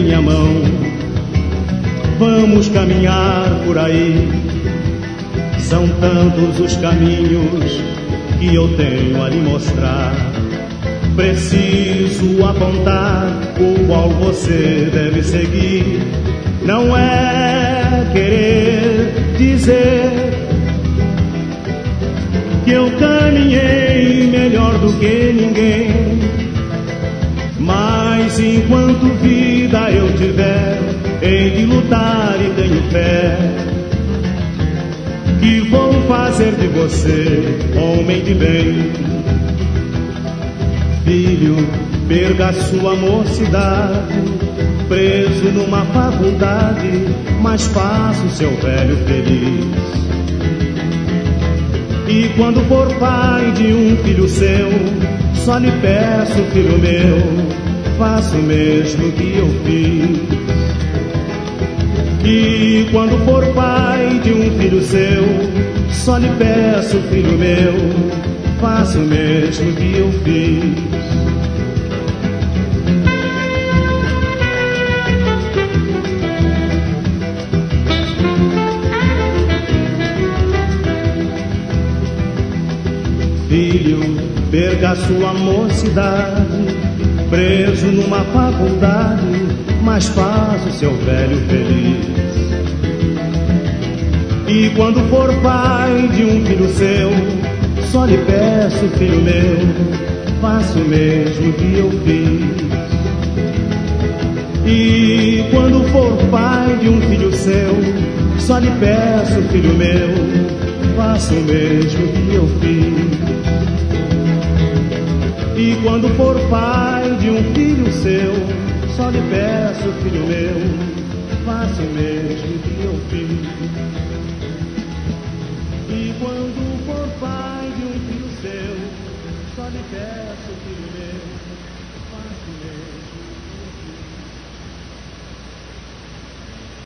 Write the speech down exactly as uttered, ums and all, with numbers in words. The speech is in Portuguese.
minha mão. Vamos caminhar por aí. São tantos os caminhos que eu tenho a lhe mostrar. Preciso apontar o qual você deve seguir. Não é querer dizer que eu caminhei melhor do que ninguém, mas enquanto vida eu tiver, hei de lutar e tenho fé que vou fazer de você homem de bem. Filho, perca sua mocidade, preso numa faculdade, mas faça o seu velho feliz. E quando for pai de um filho seu, só lhe peço, filho meu, faça o mesmo que eu fiz. E quando for pai de um filho seu, só lhe peço, filho meu, faça o mesmo que eu fiz. Filho, perca sua mocidade, preso numa faculdade, mas faça o seu velho feliz. E quando for pai de um filho seu, só lhe peço, filho meu, faça o mesmo que eu fiz. E quando for pai de um filho seu, só lhe peço, filho meu, faça o mesmo que eu fiz. E quando for pai de um filho seu, só lhe peço, filho meu, faça o mesmo que eu fiz. E quando for pai de um filho seu, só lhe peço, filho meu, faça o mesmo.